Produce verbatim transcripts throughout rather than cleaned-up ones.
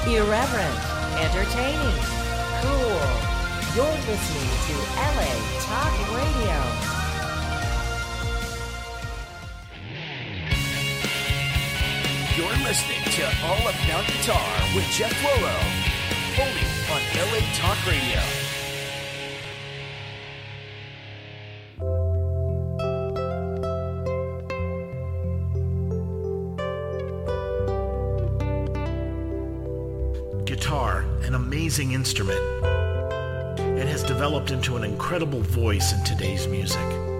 Irreverent, entertaining, cool. You're listening to L A Talk Radio. You're listening to All About Guitar with Jeff Loro, only on L A Talk Radio. Guitar, an amazing instrument. It has developed into an incredible voice in today's music.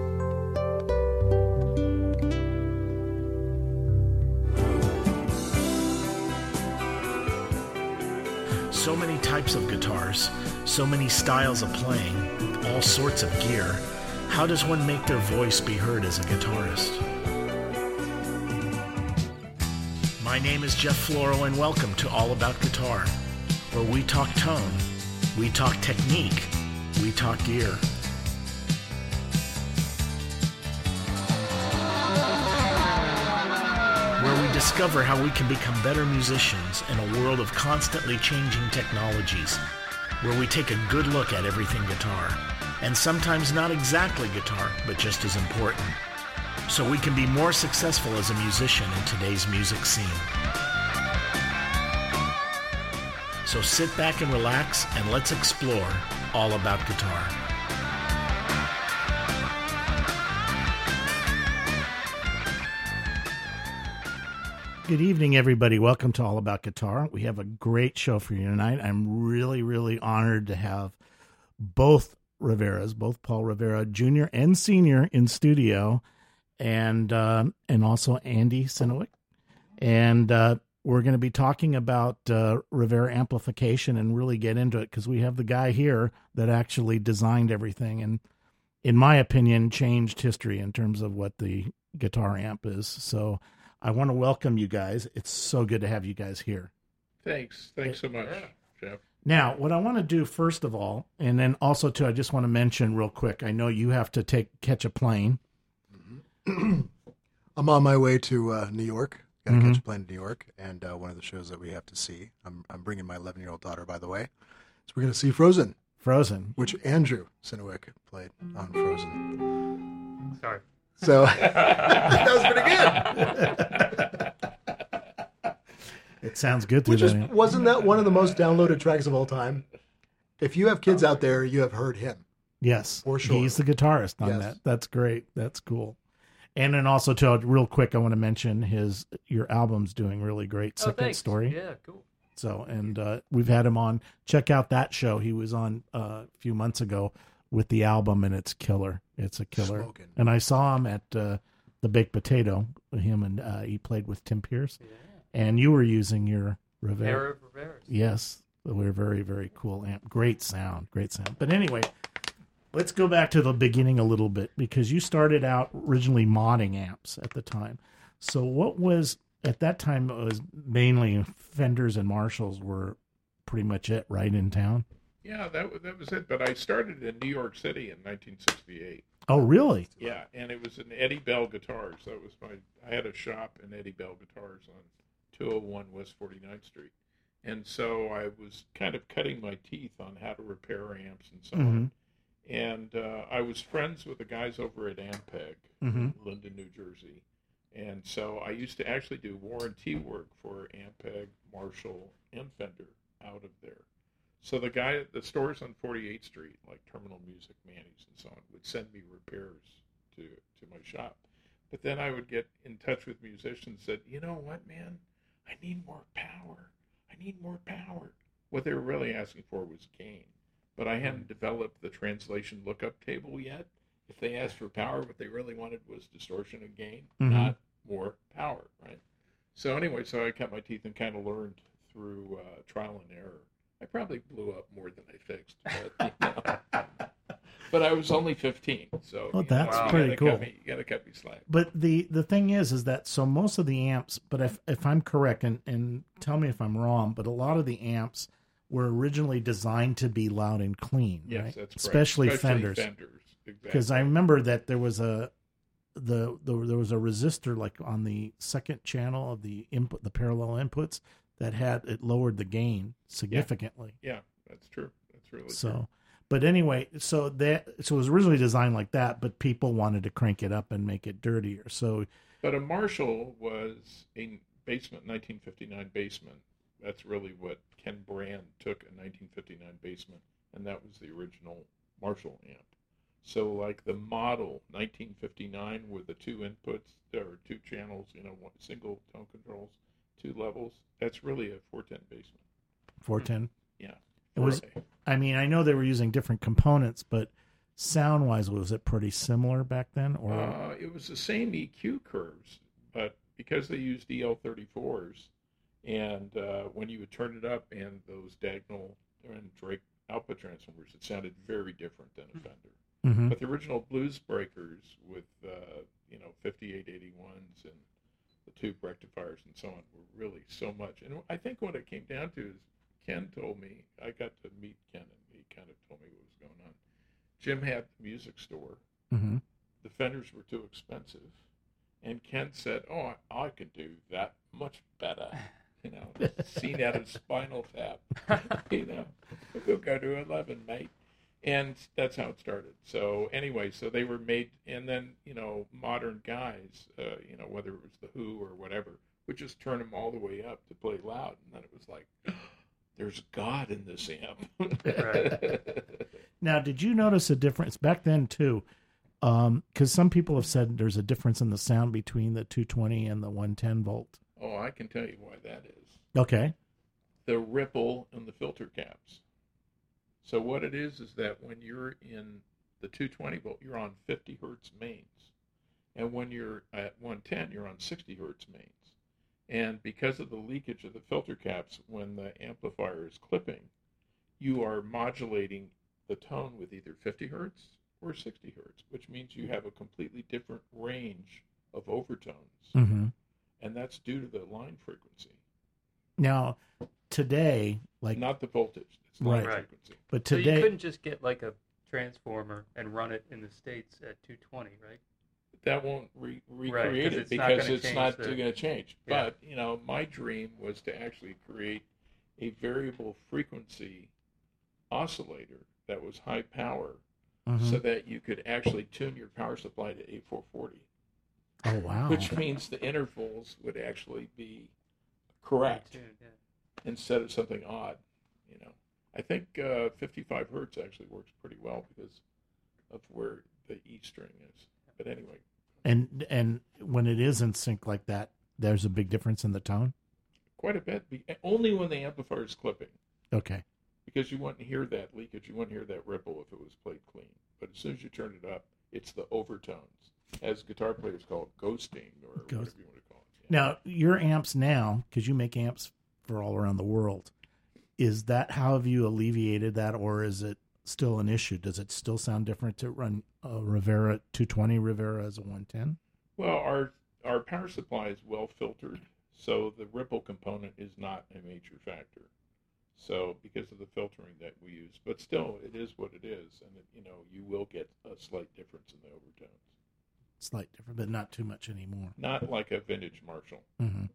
So many types of guitars, so many styles of playing, all sorts of gear. How does one make their voice be heard as a guitarist? My name is Jeff Floro, and welcome to All About Guitar, where we talk tone, we talk technique, we talk gear. Where we discover how we can become better musicians in a world of constantly changing technologies, where we take a good look at everything guitar, and sometimes not exactly guitar, but just as important, so we can be more successful as a musician in today's music scene. So sit back and relax, and let's explore all about guitar. Good evening, everybody. Welcome to All About Guitar. We have a great show for you tonight. I'm really, really honored to have both Riveras, both Paul Rivera Junior and Senior in studio, and uh, and also Andy Sinowick. And uh, we're going to be talking about uh, Rivera amplification and really get into it, because we have the guy here that actually designed everything and, in my opinion, changed history in terms of what the guitar amp is. So I want to welcome you guys. It's so good to have you guys here. Thanks. Thanks so much, Jeff. Now, what I want to do first of all, and then also too, I just want to mention real quick, I know you have to take catch a plane. I'm on my way to uh, New York. Got to Mm-hmm. catch a plane to New York, and uh, one of the shows that we have to see. I'm I'm bringing my eleven-year-old daughter, by the way. So we're going to see Frozen, Frozen. which Andrew Sinowick played on Frozen. Sorry. So that was pretty good. It sounds good through Which is, that. wasn't that one of the most downloaded tracks of all time? If you have kids out there, you have heard him. Yes, For sure. he's the guitarist on Yes. that. That's great. That's cool. And then also, too, real quick, I want to mention his your album's doing really great. Oh, Second thanks. Story. Yeah, cool. So, and uh, we've had him on. Check out that show he was on uh, a few months ago with the album, and it's killer. It's a killer. Smoking. And I saw him at uh, the Baked Potato. Him and uh, he played with Tim Pierce, Yeah. and you were using your Rivera. Era of Rivera's. Yes, we're very, very cool amp. Great sound, great sound. But anyway, let's go back to the beginning a little bit, because you started out originally modding amps at the time. So what was, at that time, it was mainly Fenders and Marshalls were pretty much it, right, in town? Yeah, that was, that was it. But I started in New York City in nineteen sixty-eight. Oh, really? Yeah, and it was in Eddie Bell Guitars. That was my. I had a shop in Eddie Bell Guitars on two oh one West forty-ninth Street, and so I was kind of cutting my teeth on how to repair amps and so on. And uh, I was friends with the guys over at Ampeg, Mhm. in Linden, New Jersey. And so I used to actually do warranty work for Ampeg, Marshall, and Fender out of there. So the guy at the stores on forty-eighth Street, like Terminal Music, Manny's, and so on, would send me repairs to, to my shop. But then I would get in touch with musicians that, you know what, man, I need more power. I need more power. What they were really asking for was gain. But I hadn't developed the translation lookup table yet. If they asked for power, what they really wanted was distortion and gain, Mhm. not more power, right? So anyway, so I cut my teeth and kind of learned through uh, trial and error. I probably blew up more than I fixed, but, you know. But I was only fifteen, so Well, you that's know, you pretty gotta cool. Cut me, you got to cut me slack. But the, the thing is, is that, so most of the amps, but if, if I'm correct, and, and tell me if I'm wrong, but a lot of the amps were originally designed to be loud and clean, Yes, right? that's correct. Especially, Especially Fenders. Fenders, Because exactly. I remember that there was a the, the there was a resistor like on the second channel of the input, the parallel inputs, that had it lowered the gain significantly. Yeah, that's true. That's really So, true. but anyway, so that so it was originally designed like that, but people wanted to crank it up and make it dirtier. So, But a Marshall was a basement, nineteen fifty-nine basement. That's really what Ken Brand took a nineteen fifty-nine basement, and that was the original Marshall amp. So like the model nineteen fifty-nine with the two inputs or two channels, you know, one single tone controls, two levels, that's really a four ten basement. four ten. Yeah. It was. I mean, I know they were using different components, but sound wise, was it pretty similar back then? Or Uh, it was the same E Q curves, but because they used E L thirty-fours, and uh, when you would turn it up and those diagonal and Drake output transformers, it sounded very different than a Fender. Mhm. But the original Blues Breakers with uh, you know fifty-eight eighty-ones and the tube rectifiers and so on were really so much. And I think what it came down to is Ken told me, I got to meet Ken and he kind of told me what was going on. Jim had the music store. Mhm. The Fenders were too expensive. And Ken said, oh, I, I could do that much better. You know, seen out of Spinal Tap. You know, we'll go to eleven, mate. And that's how it started. So anyway, so they were made, and then, you know, modern guys, uh, you know, whether it was The Who or whatever, would just turn them all the way up to play loud. And then it was like, there's God in this amp. Right. Now, did you notice a difference back then too? Because some people have said there's a difference in the sound between the two twenty and the one ten volt. Oh, I can tell you why that is. Okay. The ripple and the filter caps. So what it is is that when you're in the two twenty volt, you're on fifty hertz mains. And when you're at one ten, you're on sixty hertz mains. And because of the leakage of the filter caps, when the amplifier is clipping, you are modulating the tone with either fifty hertz or sixty hertz, which means you have a completely different range of overtones. Mm-hmm. And that's due to the line frequency. Now, today, like, Not the voltage, it's line Right. frequency. but So you today, couldn't just get like a transformer and run it in the States at two twenty, right? That won't re- Right, 'cause recreate it it's not because gonna it's change not the- going to change. Yeah. But, you know, my dream was to actually create a variable frequency oscillator that was high power Mhm. so that you could actually tune your power supply to A four forty, oh wow, which means the intervals would actually be correct Tuned, yeah. instead of something odd, you know. I think uh, fifty-five hertz actually works pretty well because of where the E string is. But anyway, and and when it is in sync like that, there's a big difference in the tone. quite a bit. Be- Only when the amplifier is clipping, Okay. because you wouldn't hear that leakage, you wouldn't hear that ripple if it was played clean. But as soon as you turn it up, it's the overtones, as guitar players call it, ghosting or Ghost. whatever you want to call it. Yeah. Now, your amps now, because you make amps for all around the world, is that how have you alleviated that, or is it still an issue? Does it still sound different to run a Rivera two twenty Rivera as a one ten? Well, our our power supply is well filtered, so the ripple component is not a major factor. So because of the filtering that we use, but still, it is what it is, and it, you know, you will get a slight difference in the overtones. Slight different, but not too much anymore. Not like a vintage Marshall. Mm-hmm.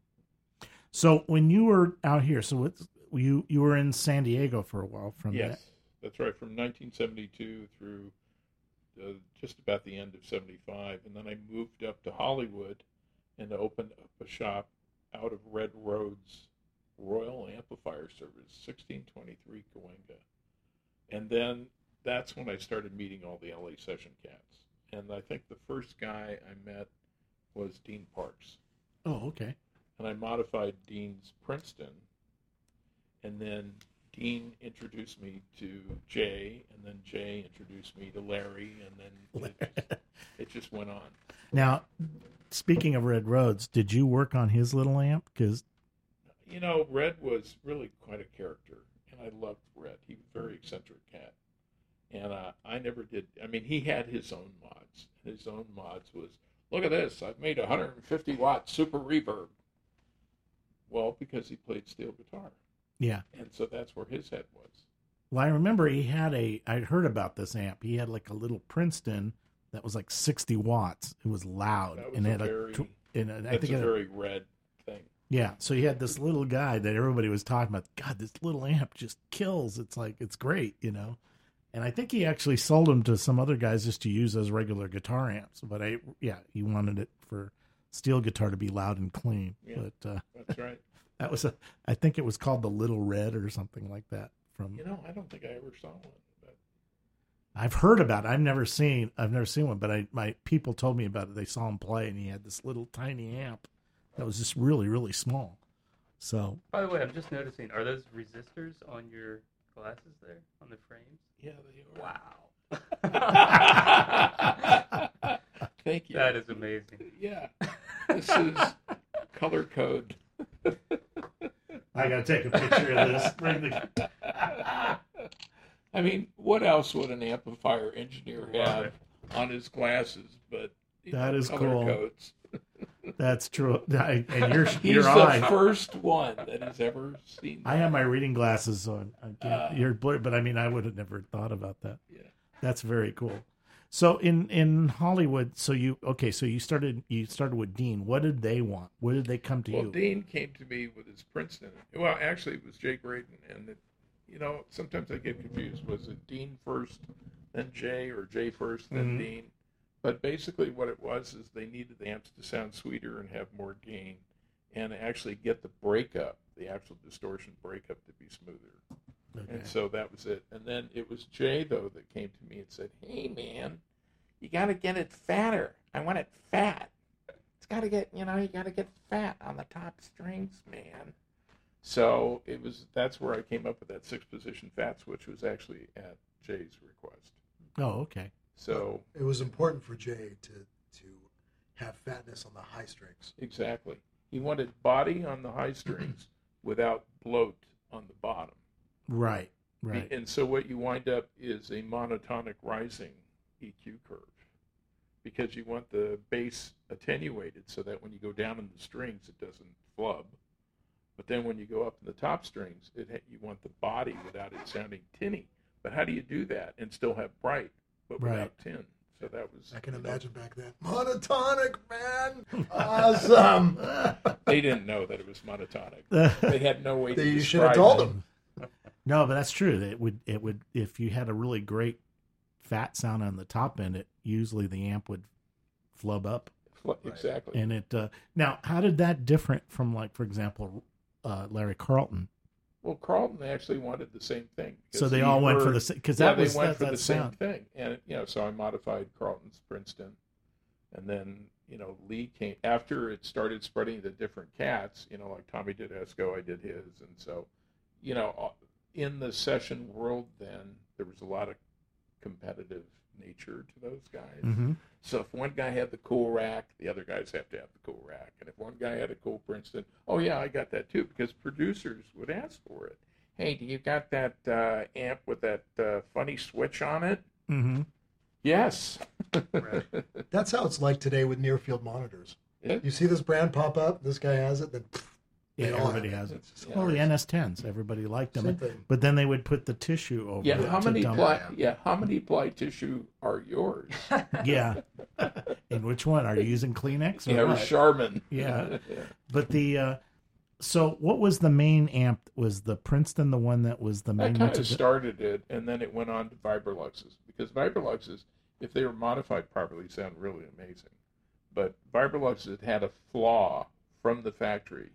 So when you were out here, so it's, you you were in San Diego for a while from Yes, that. that's right. From nineteen seventy-two through uh, just about the end of seventy-five, and then I moved up to Hollywood and opened up a shop out of Red Road's Royal Amplifier Service, sixteen twenty-three Cahuenga. And then that's when I started meeting all the L A session cats. And I think the first guy I met was Dean Parks. Oh, okay. And I modified Dean's Princeton. And then Dean introduced me to Jay, and then Jay introduced me to Larry, and then it just, it just went on. Now, speaking of Red Roads, did you work on his little amp? Because You know, Red was really quite a character, and I loved Red. He was a very eccentric cat. And uh, I never did, I mean, he had his own mods. His own mods was, look at this, I've made a one hundred fifty watt super reverb. Well, because he played steel guitar. yeah. And so that's where his head was. Well, I remember he had a. I heard about this amp. He had like a little Princeton that was like sixty watts. It was loud, That was and it a had very, a. tw- And it- I that's think a it had, very Red thing. Yeah, so he had this little guy that everybody was talking about. God, this little amp just kills. It's like, it's great, you know. And I think he actually sold them to some other guys just to use as regular guitar amps. But I, yeah, he wanted it for steel guitar to be loud and clean. Yeah, but uh, that's right. That was a, I think it was called the Little Red or something like that. From You know, I don't think I ever saw one. But I've heard about it. I've never seen, I've never seen one, but I, my people told me about it. They saw him play, and he had this little tiny amp that was just really, really small. So, By the way, I'm just noticing, are those resistors on your glasses there, on the frames? yeah, they are. Wow. Thank you. That is amazing. Yeah. This is color code. I got to take a picture of this. Bring the... I mean, what else would an amplifier engineer Love have it. on his glasses but you That know, is color cool. codes? That's true. I, and your, He's your the eye. first one that has ever seen that. I have my reading glasses on. I can't, Uh, you're blurred, but I mean, I would have never thought about that. Yeah. That's very cool. So in, in Hollywood, so you okay? So you started you started with Dean. What did they want? What did they come to Well, you? Dean came to me with his Princeton. Well, actually, it was Jay Graydon, and it, you know, sometimes I get confused. Was it Dean first, then Jay, or Jay first, then Mhm. Dean? But basically, what it was is they needed the amps to sound sweeter and have more gain, and actually get the breakup, the actual distortion breakup, to be smoother. Okay. And so that was it. And then it was Jay, though, that came to me and said, hey, man, you got to get it fatter. I want it fat. It's got to get, you know, you got to get fat on the top strings, man. So it was, that's where I came up with that six-position fat switch, was actually at Jay's request. Oh, okay. So, It was important for Jay to to have fatness on the high strings. exactly. He wanted body on the high strings without bloat on the bottom. Right. Right. And so what you wind up is a monotonic rising E Q curve, because you want the bass attenuated so that when you go down in the strings, it doesn't flub. But then when you go up in the top strings, it ha- you want the body without it sounding tinny. But how do you do that and still have bright, but without Right. tin? So that was. I can you know, imagine back then. Monotonic, man. Awesome. they didn't know that it was monotonic. no, They had no way to You should have describe told it. him. but that's true. It would it would if you had a really great fat sound on the top end, it usually the amp would flub up. Exactly. And it uh, now, how did that different from, like, for example, uh, Larry Carlton? Well, Carlton actually wanted the same thing. So because they he all went for heard- the same, because Yeah, that they was went that, for that the sound. same thing, and you know, so I modified Carlton's Princeton, and then you know Lee came after it started spreading to different cats. You know, like Tommy did Esco, I did his, and so you know, in the session world, then there was a lot of competitive nature to those guys. Mm-hmm. So if one guy had the cool rack, the other guys have to have the cool rack, and if one guy had a cool Princeton, oh yeah, I got that too, because producers would ask for it. Hey, do you got that uh, amp with that uh, funny switch on it? Mm-hmm. Yes. Right. That's how it's like today with near field monitors. Yeah. You see this brand pop up, this guy has it, then pff, Yeah, they all everybody have has it. It's just Yeah. Well, the hilarious. N S tens, everybody liked them, Same thing. but then they would put the tissue over Yeah. it How to many dump ply? it. Yeah. How many ply tissue are yours? it. Yeah. And which one are you using? Kleenex or Yeah, or what? Charmin. Yeah. But the uh, so what was the main amp? Was the Princeton the one that was the main That one kind to of the- started it, and then it went on to Vibroluxes, because Vibroluxes, if they were modified properly, sound really amazing. But Vibroluxes had a flaw from the factory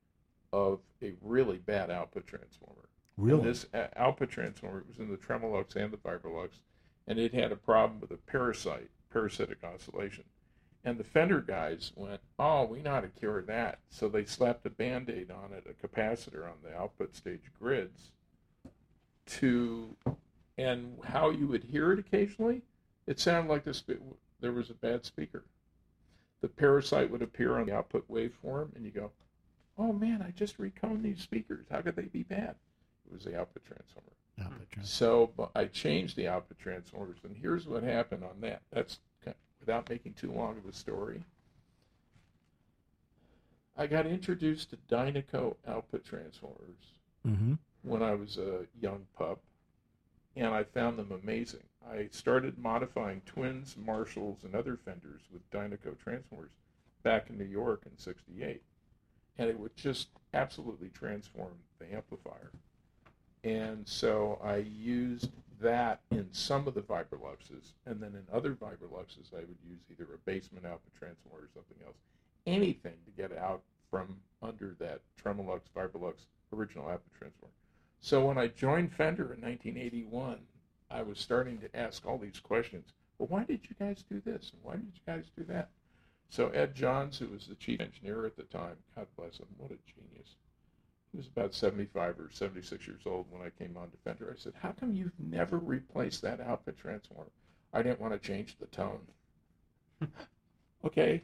of a really bad output transformer. Really? And this uh, output transformer, it was in the Tremolux and the Vibrolux, and it had a problem with a parasite, parasitic oscillation. And the Fender guys went, oh, we know how to cure that. So they slapped a Band-Aid on it, a capacitor on the output stage grids, to, and how you would hear it occasionally, it sounded like the spe- there was a bad speaker. The parasite would appear on the output waveform, and you go, oh man, I just reconed these speakers. How could they be bad? It was the output transformer. Output trans- So but I changed the output transformers, and here's what happened on that. That's kind- without making too long of a story. I got introduced to Dynaco output transformers Mhm. when I was a young pup, and I found them amazing. I started modifying Twins, Marshalls, and other Fenders with Dynaco transformers back in New York in sixty-eight. and it would just absolutely transform the amplifier. And so I used that in some of the Vibroluxes, and then in other Vibroluxes I would use either a basement output transformer or something else, anything to get out from under that Tremolux Vibrolux original output transformer. So when I joined Fender in nineteen eighty-one, I was starting to ask all these questions. Well, why did you guys do this? And why did you guys do that? So Ed Johns, who was the chief engineer at the time, God bless him, what a genius. He was about seventy-five or seventy-six years old when I came on to Fender. I said, how come you've never replaced that output transformer? I didn't want to change the tone. Okay.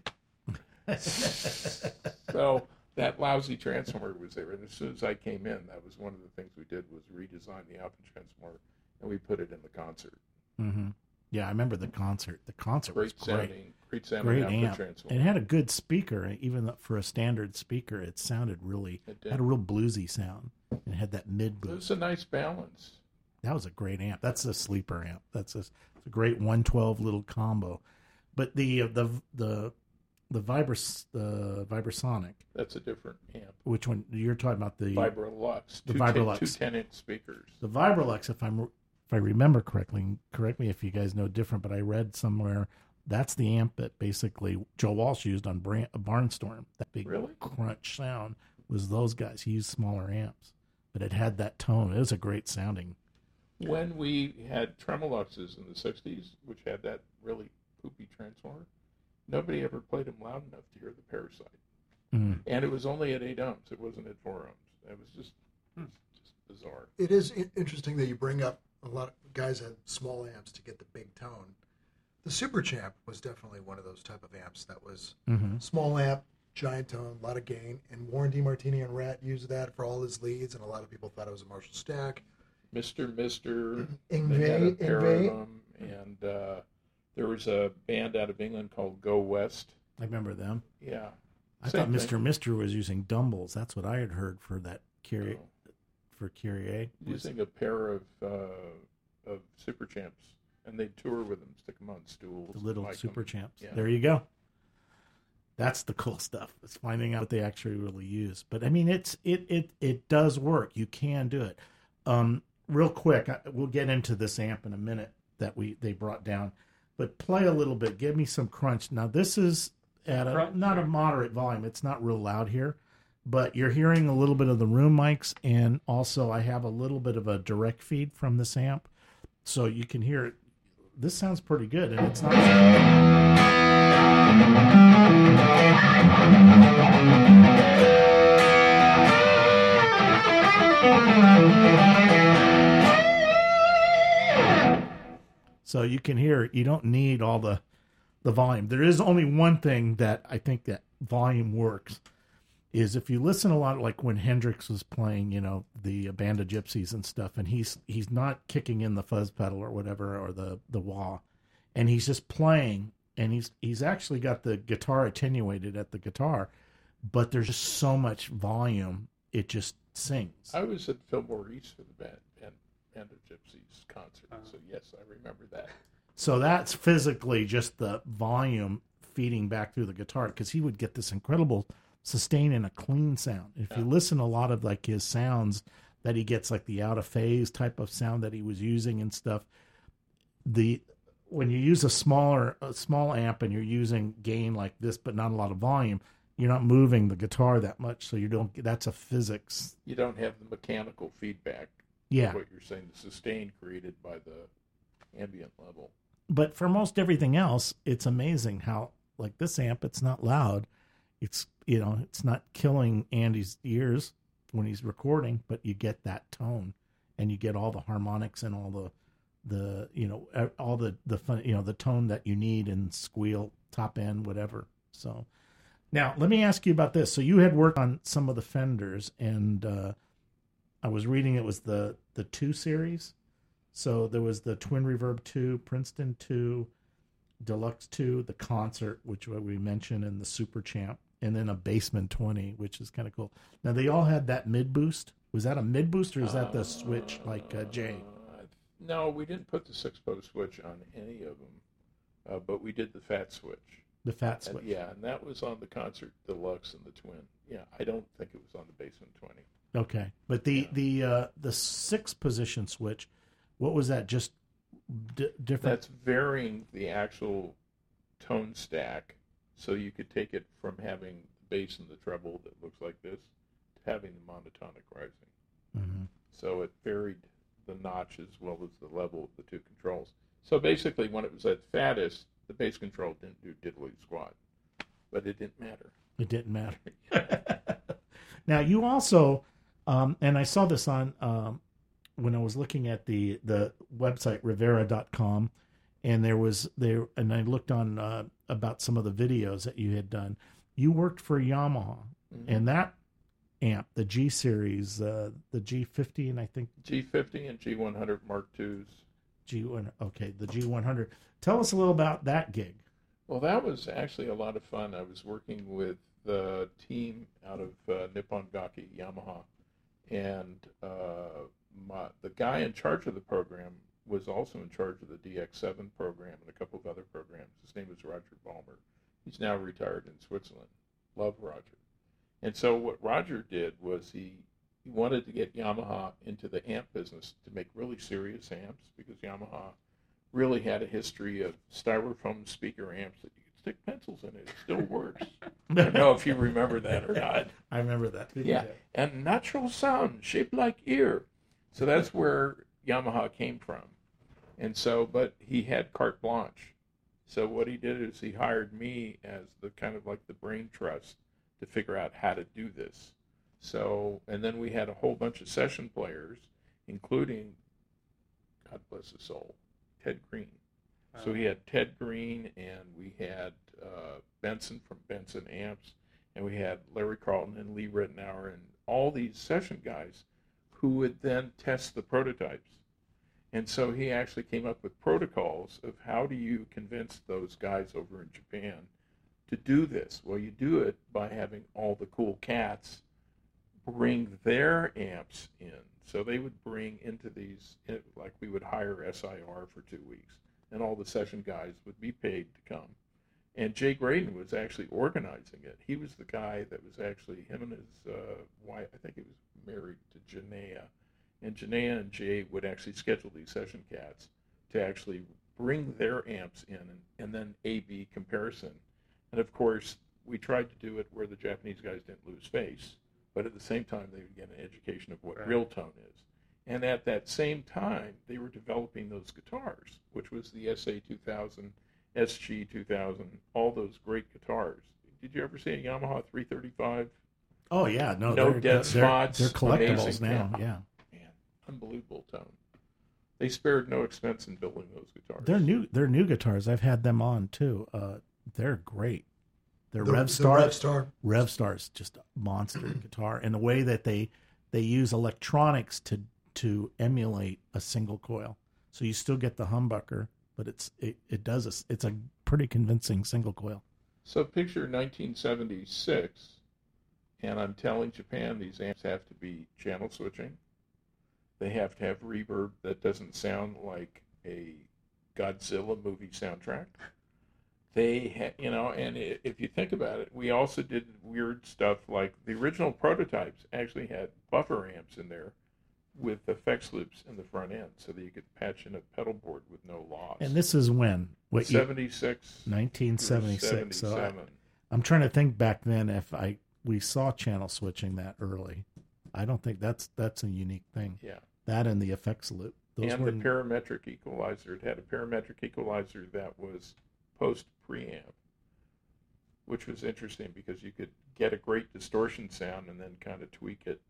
So that lousy transformer was there. And as soon as I came in, that was one of the things we did was redesign the output transformer, and we put it in the concert. Mm-hmm. Yeah, I remember the concert. The concert Great was great. sounding, great sounding Great output amp. transformer. It had a good speaker, even for a standard speaker. It sounded really, It did. had a real bluesy sound. It had that mid It was boost. a nice balance. That was a great amp. That's a sleeper amp. That's a, it's a great one twelve little combo. But the uh, the the the Vibra the Vibrasonic, That's a different amp. which one you're talking about? The Vibrolux. The two Vibrolux. Two ten-inch speakers. The Vibrolux, if I'm if I remember correctly, correct me if you guys know different, but I read somewhere that's the amp that basically Joe Walsh used on Bra- Barnstorm. That big Really? crunch sound was those guys. He used smaller amps, but it had that tone. It was a great sounding. When we had Tremoluxes in the sixties, which had that really poopy transformer, nobody ever played them loud enough to hear the Parasite. Mm. And it was only at eight ohms. It wasn't at four ohms. It was just, just bizarre. It is i- interesting that you bring up a lot of guys had small amps to get the big tone. The Super Champ was definitely one of those type of amps that was Mm-hmm. small amp, giant tone, a lot of gain. And Warren DeMartini and Rat used that for all his leads, and a lot of people thought it was a Marshall Stack. Mister Mister Ingve, they had a pair Ingve. of them. And uh, there was a band out of England called Go West. I remember them. Yeah. I Same thought thing. Mister Mister was using Dumbles. That's what I had heard for that Kyrie, Oh. for Kyrie. Was- Using a pair of uh, of Super Champs, and they'd tour with them, stick them on stools. the little like Super them. Champs. Yeah. There you go. That's the cool stuff. It's finding out what they actually really use. But I mean, it's it it it does work. You can do it. Um, real quick, I, we'll get into this amp in a minute that we they brought down. But play a little bit. Give me some crunch. Now this is at a Crunch, not a sure. moderate volume. It's not real loud here, but you're hearing a little bit of the room mics, and also I have a little bit of a direct feed from this amp, so you can hear it. This sounds pretty good, and it's not. So you can hear, you don't need all the the volume. There is only one thing that I think that volume works, is if you listen a lot, like when Hendrix was playing, you know, the Band of Gypsies and stuff, and he's he's not kicking in the fuzz pedal or whatever, or the the wah, and he's just playing, and he's he's actually got the guitar attenuated at the guitar, but there's just so much volume, it just sings. I was at Fillmore East for the band, band, band of Gypsies concert, Uh-huh. so yes, I remember that. So that's physically just the volume feeding back through the guitar, because he would get this incredible sustain and a clean sound. If you Yeah. listen to a lot of like his sounds that he gets, like the out of phase type of sound that he was using and stuff, the when you use a smaller a small amp and you're using gain like this but not a lot of volume, you're not moving the guitar that much, so you don't. That's a physics. You don't have the mechanical feedback. Yeah. What you're saying, the sustain created by the ambient level. But for most everything else, it's amazing how, like this amp, it's not loud. It's, you know, it's not killing Andy's ears when he's recording, but you get that tone, and you get all the harmonics and all the, the you know, all the the fun, you know, the tone that you need in squeal, top end, whatever. So now let me ask you about this. So you had worked on some of the Fenders, and uh, I was reading it was the the two series. So there was the Twin Reverb two, Princeton two, Deluxe two, the Concert, which we mentioned, and the Super Champ, and then a Bassman twenty, which is kind of cool. Now, they all had that mid boost. Was that a mid boost, or is that the switch like uh, Jay? Uh, no, we didn't put the six-post switch on any of them, uh, but we did the fat switch. The fat And, switch. yeah, and that was on the Concert Deluxe and the Twin. Yeah, I don't think it was on the Bassman twenty. Okay, but the Yeah. the uh, the six position switch, what was that? Just d- different. That's varying the actual tone stack, so you could take it from having the bass and the treble that looks like this to having the monotonic rising. Mhm. So it varied the notch as well as the level of the two controls. So basically, when it was at fattest, the bass control didn't do diddly squat, but it didn't matter. It didn't matter. Now you also, um, and I saw this on um, when I was looking at the the website Rivera dot com, and there was there, and I looked on uh, about some of the videos that you had done. You worked for Yamaha, Mhm. and that amp, the G series, uh, the G fifty, and I think G fifty and G one hundred Mark twos. G one. Okay, the G one hundred. Tell us a little about that gig. Well, that was actually a lot of fun. I was working with the team out of uh, Nippon Gaki Yamaha, and uh, my, the guy in charge of the program was also in charge of the D X seven program and a couple of other programs. His name is Roger Balmer. He's now retired in Switzerland. Love Roger. And so what Roger did was he, he wanted to get Yamaha into the amp business to make really serious amps, because Yamaha really had a history of styrofoam speaker amps that you could stick pencils in it. It still works. I don't know if you remember that or not. I remember that. Yeah, and natural sound shaped like ear. So that's where Yamaha came from. And so, but he had carte blanche. So what he did is he hired me as the kind of like the brain trust to figure out how to do this. So, and then we had a whole bunch of session players, including, God bless his soul, Ted Green. So we had Ted Green, and we had uh, Benson from Benson Amps, and we had Larry Carlton and Lee Rittenauer, and all these session guys who would then test the prototypes. And so he actually came up with protocols of how do you convince those guys over in Japan to do this. Well, you do it by having all the cool cats bring their amps in. So they would bring into these, like we would hire S I R for two weeks, and all the session guys would be paid to come. And Jay Graydon was actually organizing it. He was the guy that was actually, him and his uh, wife, I think he was married to Janaea. And Janaea and Jay would actually schedule these session cats to actually bring their amps in, and, and then A B comparison. And of course, we tried to do it where the Japanese guys didn't lose face, but at the same time, they would get an education of what Right. real tone is. And at that same time, they were developing those guitars, which was the S A two thousand, S G two thousand, all those great guitars. Did you ever see a Yamaha three thirty-five? Oh yeah, no, No they're, dead they're, spots, They're collectibles amazing. now. Yeah. Yeah, Man, unbelievable tone. They spared no expense in building those guitars. they're new. They're new guitars. I've had them on too. Uh, they're great. They're The- Rev the Star. Rev Star. Rev Star's just a monster guitar, and the way that they they use electronics to to emulate a single coil, so you still get the humbucker, but it's it, it does a, it's a pretty convincing single coil. So picture nineteen seventy-six, and I'm telling Japan these amps have to be channel switching. They have to have reverb that doesn't sound like a Godzilla movie soundtrack. They, ha- you know, and i- if you think about it, we also did weird stuff like the original prototypes actually had buffer amps in there with effects loops in the front end, so that you could patch in a pedal board with no loss. And this is when what you, seventy-six, nineteen seventy-six. So I, seventy-seven. I'm trying to think back then if I we saw channel switching that early. I don't think that's that's a unique thing. Yeah. That and the effects loop. Those And were the parametric equalizer. It had a parametric equalizer that was post preamp, which was interesting because you could get a great distortion sound and then kind of tweak it.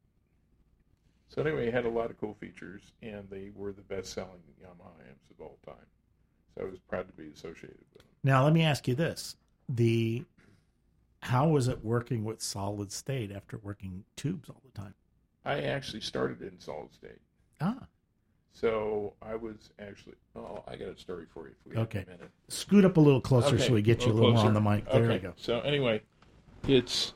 So anyway, it had a lot of cool features, and they were the best-selling Yamaha amps of all time. So I was proud to be associated with them. Now let me ask you this: the how was it working with solid state after working tubes all the time? I actually started in solid state. Ah, So I was actually, oh, I got a story for you if we Okay. have a minute. scoot up a little closer Okay, so we get you a little more closer. on the mic. There okay. we go. So anyway, it's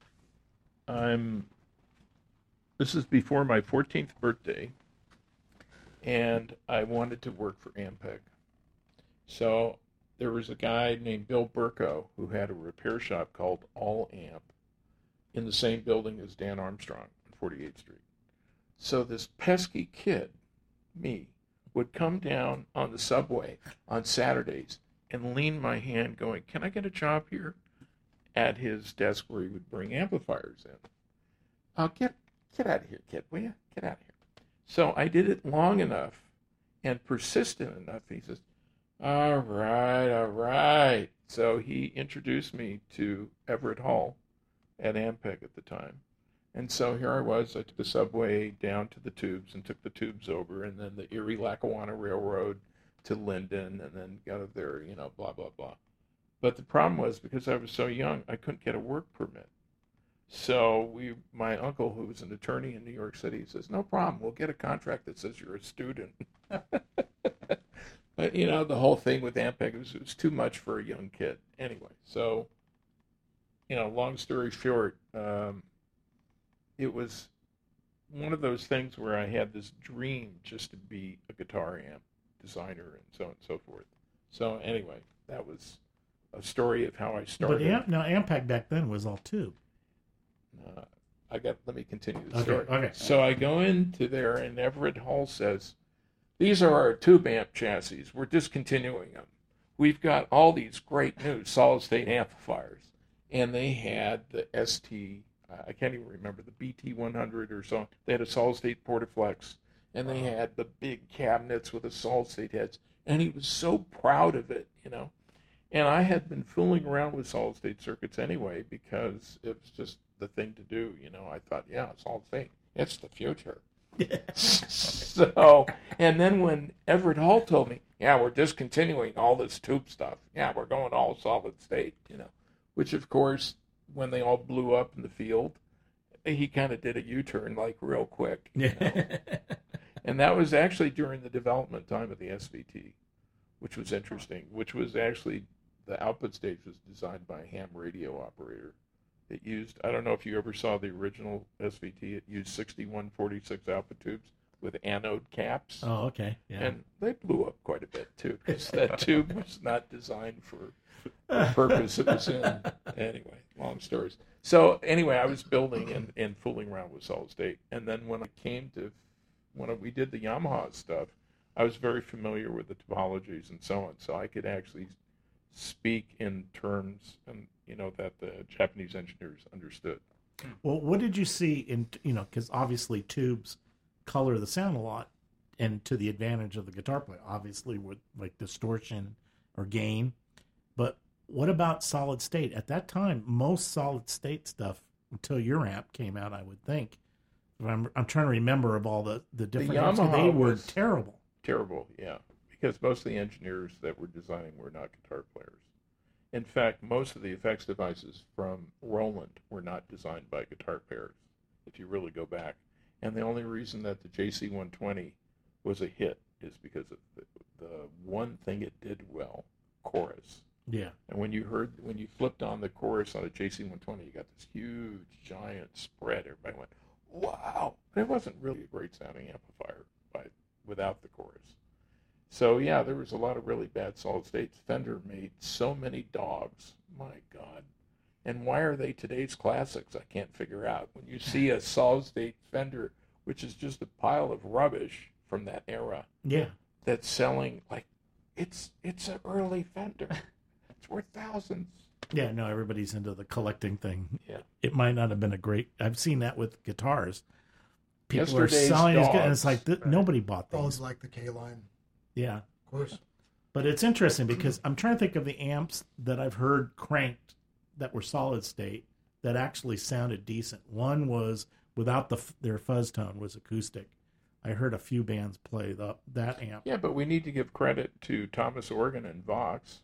I'm. This is before my fourteenth birthday, and I wanted to work for Ampeg. So there was a guy named Bill Burko who had a repair shop called All Amp in the same building as Dan Armstrong on forty-eighth Street. So this pesky kid, me, would come down on the subway on Saturdays and lean my hand going, can I get a job here? At his desk where he would bring amplifiers in. Oh, get, get out of here, kid, will you? Get out of here. So I did it long enough and persistent enough. He says, all right, all right. So he introduced me to Everett Hall at Ampeg at the time. And so here I was. I took the subway down to the tubes and took the tubes over, and then the Erie-Lackawanna Railroad to Linden, and then got up there, you know, blah, blah, blah. But the problem was, because I was so young, I couldn't get a work permit. So we, my uncle, who was an attorney in New York City, says, no problem, we'll get a contract that says you're a student. But, you know, the whole thing with Ampeg was, it was too much for a young kid. Anyway, so, you know, long story short, um, it was one of those things where I had this dream just to be a guitar amp designer and so on and so forth. So anyway, that was a story of how I started. But amp, now Ampeg back then was all tube. Uh, I got. Let me continue the Okay, story. okay. So I go into there, and Everett Hall says, "These are our tube amp chassis. We're discontinuing them. We've got all these great new solid-state amplifiers." And they had the S T. I can't even remember, the B T one hundred or so. They had a solid-state Portaflex, and they had the big cabinets with the solid-state heads. And he was so proud of it, you know. And I had been fooling around with solid-state circuits anyway because it was just the thing to do, you know. I thought, yeah, solid-state, it's the future. So, and then when Everett Hall told me, yeah, we're discontinuing all this tube stuff. Yeah, we're going all solid-state, you know. Which, of course, when they all blew up in the field, he kind of did a U-turn, like, real quick. You know? And that was actually during the development time of the S V T, which was interesting, which was actually, the output stage was designed by a ham radio operator. It used, I don't know if you ever saw the original S V T, it used sixty-one forty-six output tubes with anode caps. Oh, okay. Yeah. And they blew up quite a bit, too, because that tube was not designed for the purpose it was in. Anyway, long stories. So anyway, I was building and, and fooling around with solid state. And then when I came to, when we did the Yamaha stuff, I was very familiar with the topologies and so on. So I could actually speak in terms, and you know, that the Japanese engineers understood. Well, what did you see in, you know, because obviously tubes color the sound a lot, and to the advantage of the guitar player, obviously with like distortion or gain. But what about solid state? At that time, most solid state stuff, until your amp came out, I would think. I'm, I'm trying to remember of all the, the different The amps. Yamaha They were was terrible. Terrible, yeah. Because most of the engineers that were designing were not guitar players. In fact, most of the effects devices from Roland were not designed by guitar players, if you really go back. And the only reason that the J C one twenty was a hit is because of the, the one thing it did well, chorus. Yeah. And when you heard, when you flipped on the chorus on a J C one twenty, you got this huge, giant spread. Everybody went, wow. But it wasn't really a great sounding amplifier by, without the chorus. So, yeah, there was a lot of really bad solid states. Fender made so many dogs. My God. And why are they today's classics? I can't figure out. When you see a solid state Fender, which is just a pile of rubbish from that era, Yeah. that's selling, like, it's it's an early Fender. It's worth thousands. Yeah, no, everybody's into the collecting thing. Yeah. It might not have been a great, I've seen that with guitars. People are Yesterday's selling these, and it's dogs. like, th- Right. nobody bought Oh, these. it's like the K-line, Yeah. of course. But it's interesting because I'm trying to think of the amps that I've heard cranked that were solid state that actually sounded decent. One was without the their fuzz tone, was acoustic. I heard a few bands play the, that amp. Yeah, but we need to give credit to Thomas Organ and Vox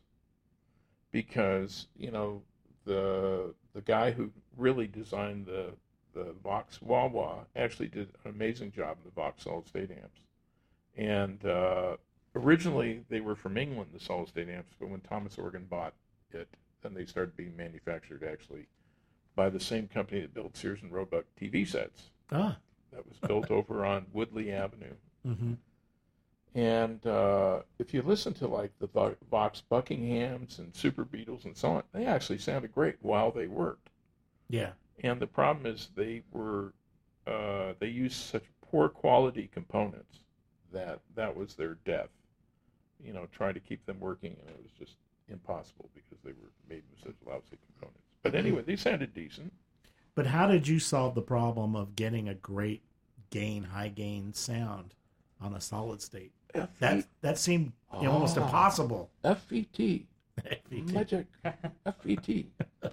because, you know, the the guy who really designed the the Vox wah wah actually did an amazing job in the Vox solid state amps. And uh, originally they were from England, the solid state amps, but when Thomas Organ bought it, then they started being manufactured actually by the same company that built Sears and Roebuck T V sets. Ah. That was built over on Woodley Avenue. Mm-hmm. And uh, if you listen to like the Vo- Vox Buckinghams and Super Beatles and so on, they actually sounded great while they worked. Yeah. And the problem is they were uh, they used such poor quality components that that was their death. You know, trying to keep them working, and it was just impossible because they were made with such lousy components. But anyway, they sounded decent. But how did you solve the problem of getting a great gain, high gain sound on a solid state? F- That that seemed you know, almost Ah. impossible. F E T. Magic. F E T.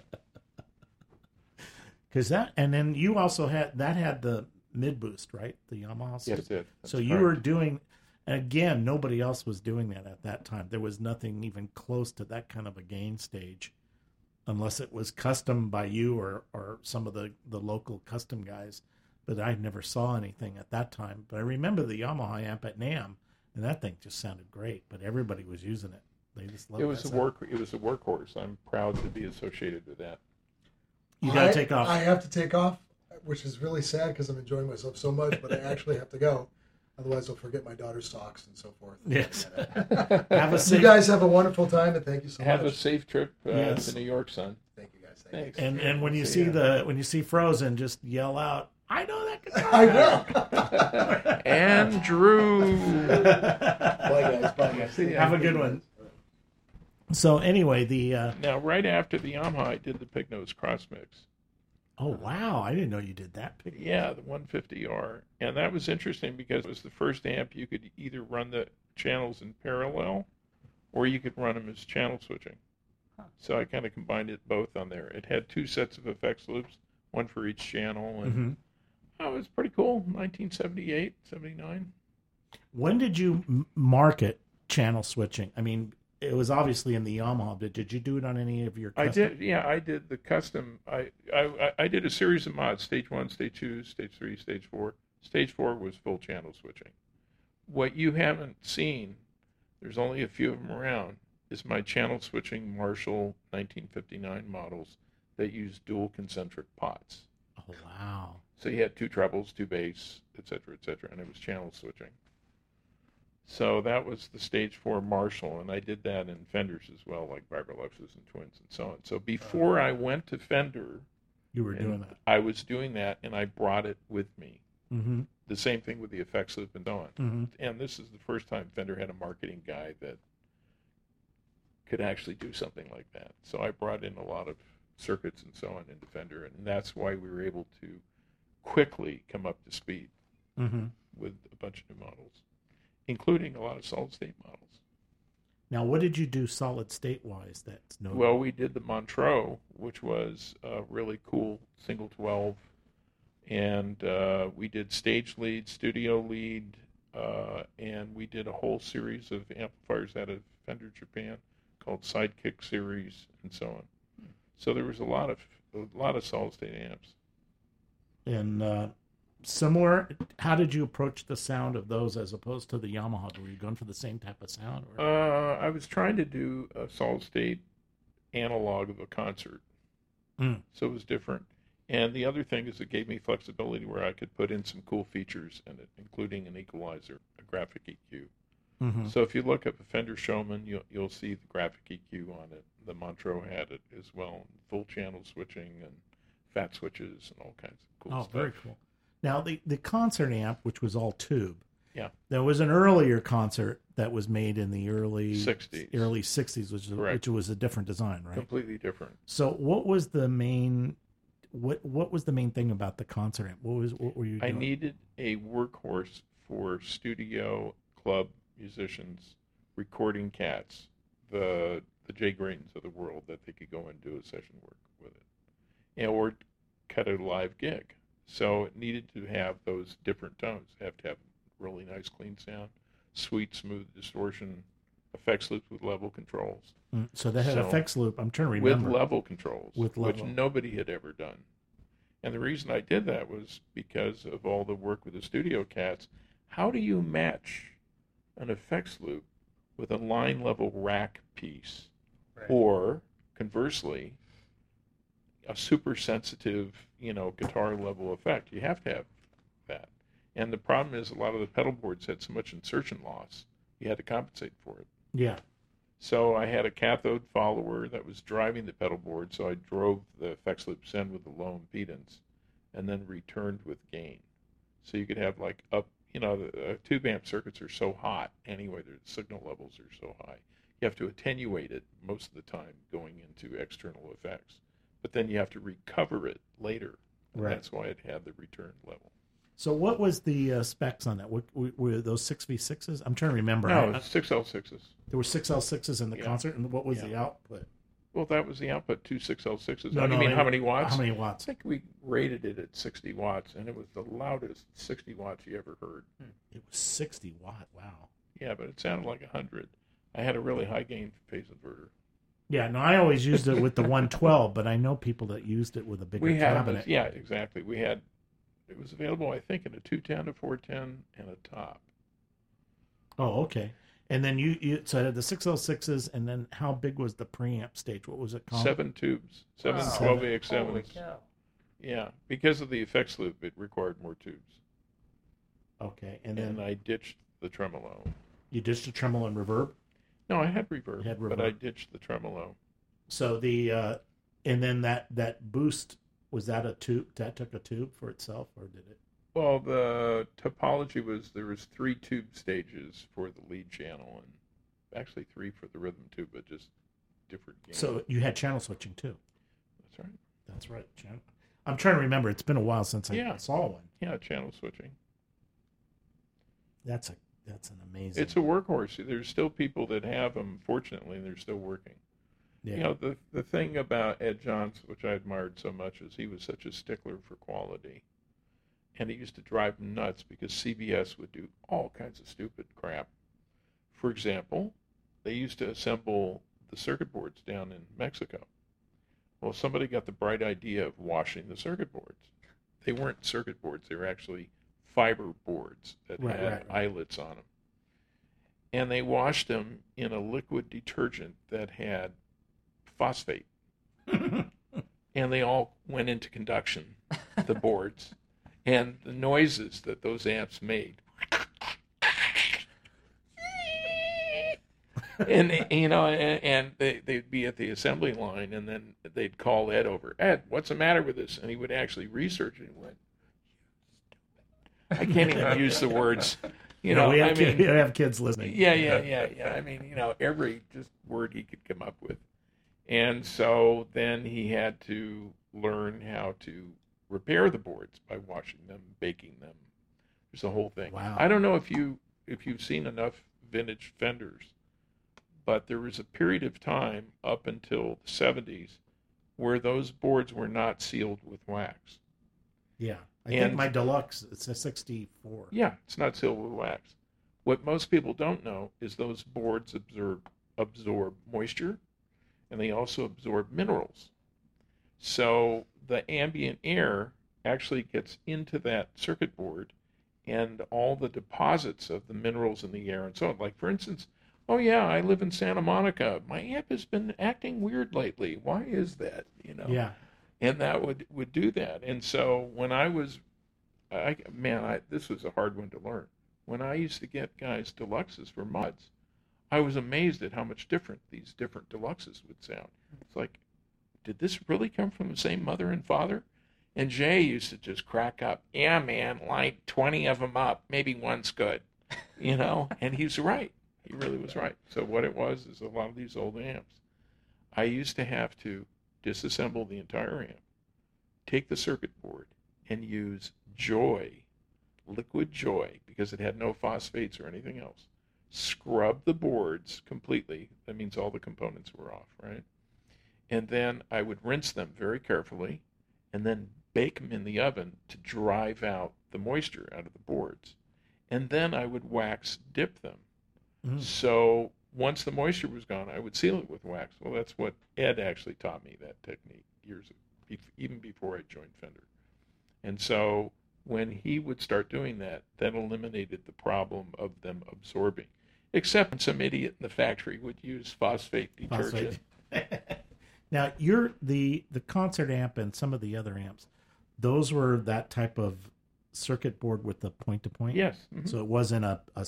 Because that, and then you also had that had the mid boost, right? The Yamaha. Yes, it did. So That's you correct. were doing, and again, nobody else was doing that at that time. There was nothing even close to that kind of a gain stage, unless it was custom by you or, or some of the, the local custom guys. But I never saw anything at that time. But I remember the Yamaha amp at NAMM, and that thing just sounded great. But everybody was using it. They just loved It was that a sound. work. It was a workhorse. I'm proud to be associated with that. You got to I- take off. I have to take off, which is really sad because I'm enjoying myself so much, but I actually have to go. Otherwise, I'll forget my daughter's socks and so forth. Yes. Have a You safe. guys have a wonderful time, and thank you so Have much. a safe trip uh, Yes. to New York, son. Thank you, guys. Thank Thanks. And and when you See see ya. the when you see Frozen, just yell out, "I know that guitar." I will. Andrew. Bye, guys. Bye, guys. See ya. Have a good one. So anyway, the uh, Now, right after the Yamaha, I did the Pig Nose Cross Mix. oh wow, I didn't know you did that. Yeah, the one fifty R. And that was interesting because it was the first amp you could either run the channels in parallel or you could run them as channel switching. So I kind of combined it both on there. It had two sets of effects loops, one for each channel. And Mm-hmm. oh, it was pretty cool. nineteen seventy-eight, seventy-nine. When did you m- market channel switching? I mean, it was obviously in the Yamaha, but did you do it on any of your? I custom- did, yeah, I did the custom. I, I I did a series of mods: stage one, stage two, stage three, stage four. Stage four was full channel switching. What you haven't seen, there's only a few of them around, is my channel switching Marshall nineteen fifty-nine models that use dual concentric pots. Oh wow. So you had two trebles, two bass, et cetera, et cetera, and it was channel switching. So that was the stage four Marshall, and I did that in Fenders as well, like Vibroluxes and Twins and so on. So before I went to Fender, You were and doing that. I was doing that, and I brought it with me. Mm-hmm. The same thing with the effects loop and so on. Mm-hmm. And this is the first time Fender had a marketing guy that could actually do something like that. So I brought in a lot of circuits and so on into Fender, and that's why we were able to quickly come up to speed Mm-hmm. with a bunch of new models, including a lot of solid-state models. Now, what did you do solid state wise? That's no. Well, we did the Montreux, which was a really cool single twelve, and uh, we did stage lead, studio lead, uh, and we did a whole series of amplifiers out of Fender Japan called Sidekick series, and so on. So there was a lot of a lot of solid-state amps. And uh, similar, how did you approach the sound of those as opposed to the Yamaha? Were you going for the same type of sound? Or? Uh, I was trying to do a solid-state analog of a concert, Mm. so it was different. And the other thing is it gave me flexibility where I could put in some cool features in it, including an equalizer, a graphic E Q. Mm-hmm. So if you look up a Fender Showman, you'll, you'll see the graphic E Q on it. The Montreux had it as well, full channel switching and fat switches and all kinds of cool Oh, stuff. very cool. Now, the, the concert amp, which was all tube, Yeah. there was an earlier concert that was made in the early sixties. early sixties, which, is- Correct. which was a different design, right? Completely different. So, what was the main what what was the main thing about the concert amp? What was what were you I doing? needed a workhorse for studio club musicians, recording cats, the the Jay Graytons of the world, that they could go and do a session work with it, and, or cut a live gig. So it needed to have those different tones. It have to have really nice, clean sound, sweet, smooth distortion, effects loops with level controls. Mm, so they had So, effects loop. I'm trying to With remember. level controls, With which level. nobody had ever done. And the reason I did that was because of all the work with the studio cats. How do you match an effects loop with a line level rack piece? Right. Or conversely, a super sensitive, you know, guitar level effect? You have to have that. And the problem is a lot of the pedal boards had so much insertion loss You had to compensate for it. Yeah. So I had a cathode follower that was driving the pedal board, so I drove the effects loops in with the low impedance and then returned with gain. So you could have like up, you know, the uh, tube amp circuits are so hot anyway, the signal levels are so high. You have to attenuate it most of the time going into external effects. But then you have to recover it later. And Right. That's why it had the return level. So what was the uh, specs on that? What, were, were those six V sixes? I'm trying to remember. No, I- it's six L sixes. there were six L sixes in the Yeah. concert, and what was Yeah. the output? Well, that was the output, two six L sixes. No, you no, mean I- how many watts? How many I watts? think we rated it at sixty watts, and it was the loudest sixty watts you ever heard. It was sixty watt. Wow. Yeah, but it sounded like one hundred. I had a really high gain phase inverter. Yeah, no, I always used it with the one twelve, but I know people that used it with a bigger We had, cabinet. yeah, exactly. We had, it was available, I think, in a two ten, a four ten, and a top. Oh, okay. And then you, you so it had the six L sixes, and then how big was the preamp stage? What was it called? Seven tubes, seven Wow. twelve A X Holy sevens. cow. Yeah, because of the effects loop, it required more tubes. Okay, and And, then I ditched the tremolo. you ditched the tremolo and reverb. No, I had reverb, You had but I reverb. ditched the tremolo. So the uh, and then that that boost, was that a tube? That took a tube for itself, or did it? Well, the topology was there was three tube stages for the lead channel, and actually three for the rhythm tube, but just different gain. So you had channel switching too. That's right. That's right. Channel. I'm trying to remember. It's been a while since I Yeah. saw one. Yeah, channel switching. That's a that's an amazing. It's a workhorse. There's still people that have them. Fortunately, they're still working. yeah. You know, the the thing about Ed Johnson, which I admired so much, is he was such a stickler for quality, and it used to drive him nuts because C B S would do all kinds of stupid crap. For example, they used to assemble the circuit boards down in Mexico. Well, somebody got the bright idea of washing the circuit boards. They weren't circuit boards; they were actually fiber boards that Right, had right, right. eyelets on them. And they washed them in a liquid detergent that had phosphate. And they all went into conduction, the boards. And the noises that those amps made. and, you know, and, and they, they'd be at the assembly line, and then they'd call Ed over. Ed, what's the matter with this? And he would actually research it and went, I can't even use the words. You know, we have, I kid- mean, we have kids listening. yeah, yeah, yeah, yeah. I mean, you know, every just word he could come up with. And so then he had to learn how to repair the boards by washing them, baking them. There's a whole thing. Wow. I don't know if you if you've seen enough vintage Fenders, but there was a period of time up until the seventies where those boards were not sealed with wax. Yeah. I And- think my deluxe, it's a sixty-four. Yeah, it's not sealed with wax. What most people don't know is those boards absorb absorb moisture, and they also absorb minerals. So the ambient air actually gets into that circuit board, and all the deposits of the minerals in the air and so on. Like, for instance, oh yeah, I live in Santa Monica. My amp has been acting weird lately. Why is that? You know. Yeah. And that would, would do that. And so when I was, I, man, I, this was a hard one to learn. When I used to get guys deluxes for muds, I was amazed at how much different these different deluxes would sound. It's like, did this really come from the same mother and father? And Jay used to just crack up. Yeah, man, line twenty of them up. Maybe one's good, you know? And he's right. He really was right. So what it was is a lot of these old amps, I used to have to disassemble the entire amp, take the circuit board, and use Joy, liquid Joy, because it had no phosphates or anything else. Scrub the boards completely. That means all the components were off, right? And then I would rinse them very carefully and then bake them in the oven to drive out the moisture out of the boards. And then I would wax dip them. Mm. So once the moisture was gone, I would seal it with wax. Well, that's what Ed actually taught me, that technique, years ago, even before I joined Fender. And so when he would start doing that, that eliminated the problem of them absorbing. Except when some idiot in the factory would use phosphate detergent. Phosphate. Now, you're the the concert amp and some of the other amps, those were that type of circuit board with the point to point? Yes. Mhm. So it wasn't a, a s-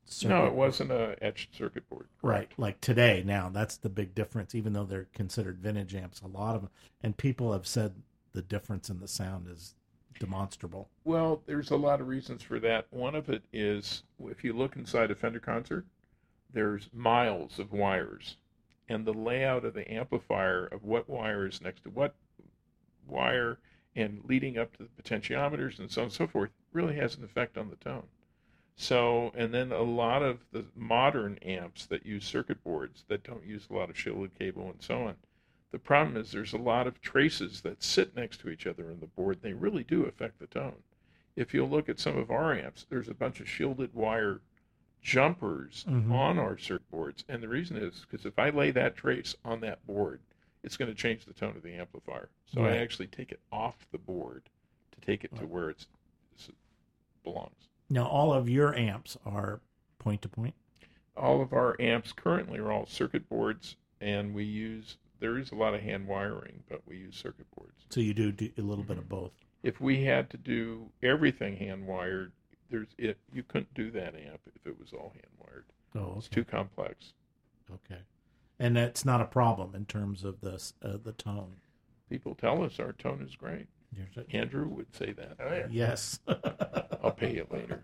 circuit No, it board. wasn't a etched circuit board. Right, like today. Now that's the big difference. Even though they're considered vintage amps, a lot of them, and people have said the difference in the sound is demonstrable. Well, there's a lot of reasons for that. One of it is if you look inside a Fender concert, there's miles of wires, and the layout of the amplifier of what wire is next to what wire and leading up to the potentiometers and so on and so forth really has an effect on the tone. So, and then a lot of the modern amps that use circuit boards that don't use a lot of shielded cable and so on, the problem is there's a lot of traces that sit next to each other in the board. They really do affect the tone. If you look at some of our amps, there's a bunch of shielded wire jumpers Mhm. on our circuit boards. And the reason is because if I lay that trace on that board, it's going to change the tone of the amplifier. So Right. I actually take it off the board to take it to Right. where it's, it belongs. Now, all of your amps are point to point. All of our amps currently are all circuit boards, and we use, there is a lot of hand wiring, but we use circuit boards. So you do, do a little bit of both. If we had to do everything hand wired, there's it you couldn't do that amp if it was all hand wired. Oh, It's okay. too complex. Okay. And that's not a problem in terms of the uh, the tone. People tell us our tone is great. You're- Andrew would say that. Oh, yeah. Yes. I'll pay you later.